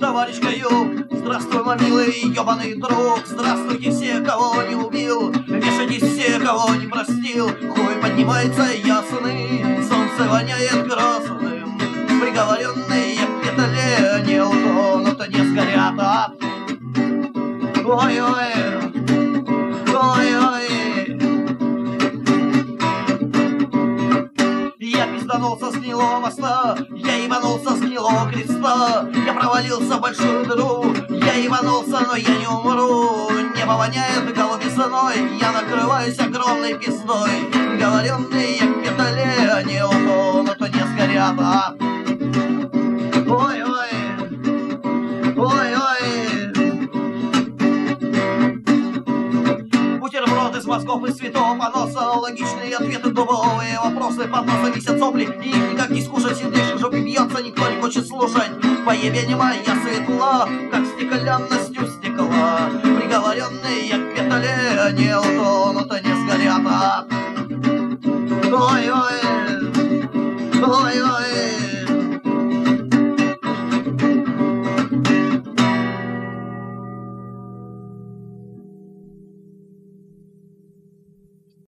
товарищ Каюк. Здравствуй, мой милый ёбаный друг. Здравствуйте все, кого не убил. Вешайтесь все, кого не простил. Хуй поднимается ясный, солнце воняет красным. Приговоренные к петле не утонут, не сгорят. Ой-ой, ой-ой. Я пизданулся с гнилого моста, я ебанулся с гнилого креста. Я провалился в большую дыру, я ебанулся, но я не умру. Небо воняет голубизной, я накрываюсь огромной пиздой. Приговоренные к петле не утонут, не сгорят. Ой-ой, ой-ой. Бутерброд из мозгов и святого поноса, логичные ответы, дубовые вопросы, под носом висят сопли, и их никак не скушать, сидишь в жопе бьется, никто не хочет слушать. По ебени моя светла, как стеклянностью стекла. Приговоренные к петле не утонут, не сгорят. Ой-ой, ой-ой.